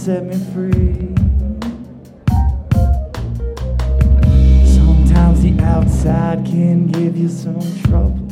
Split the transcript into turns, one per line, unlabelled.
set me free. Sometimes the outside can give you some trouble.